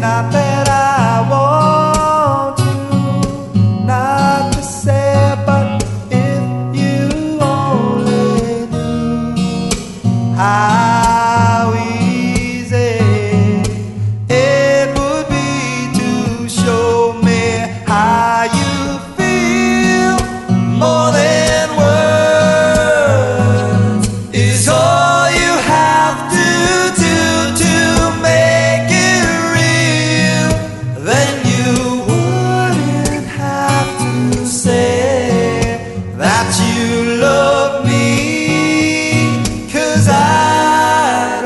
Not that I want to, not to say, but if you only knew how easy it would be to show me how you feel. More than words is all you have to do to make it real. Then you wouldn't have to say that you love me, 'cause I'd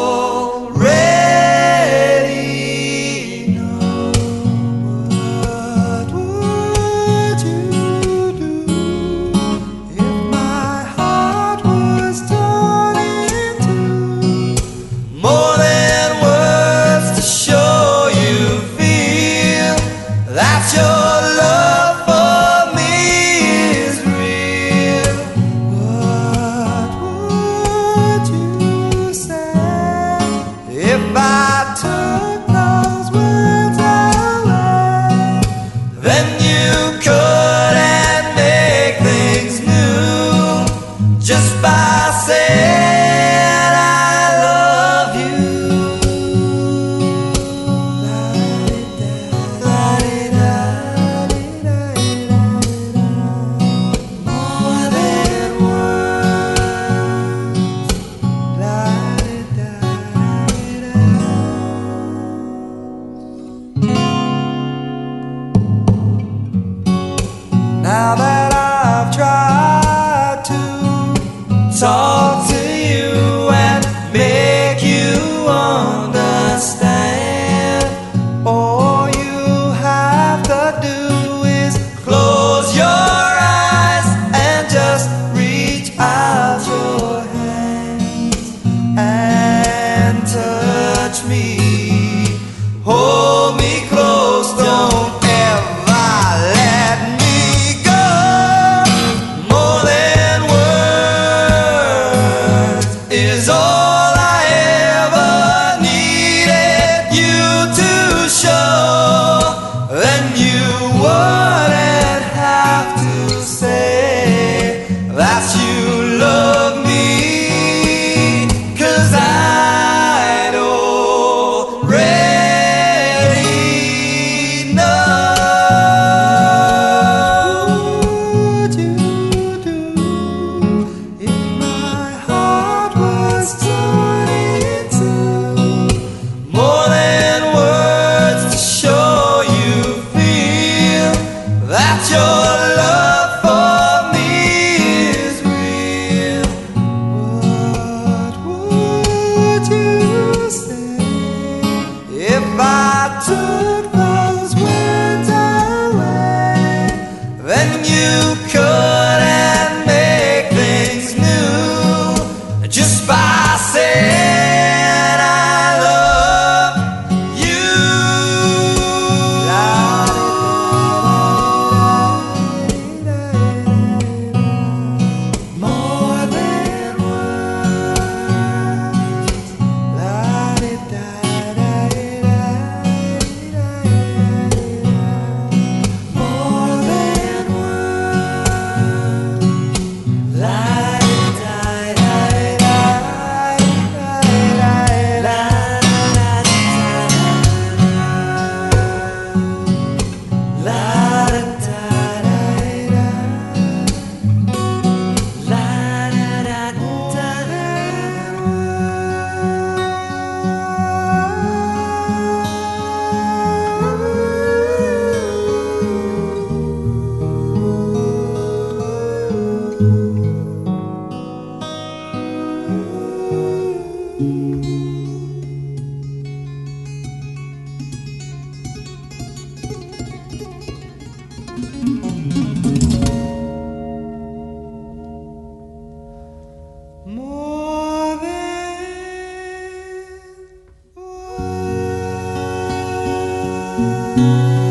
already know. What would you do if my heart was torn in two? More than words to show you feel that your love for me is real. What would you say if I took those words away? Then you couldn't make things new just by saying I love you. More than words. Now that I've tried to talk to you and make you understand, all you have to do is close your eyes and just reach out your hands and touch me. Hold me close, don't ever let me go. More than words is all I ever needed you to show. Then you wouldn't have to say that you love me, 'cause I'd already know. What would you do if my heart was torn in two? More than words to show you feel that your love for me is real. What would you say if I took those words away? Then you couldn't make things new just by saying I love you. More than words. More than words. More than words.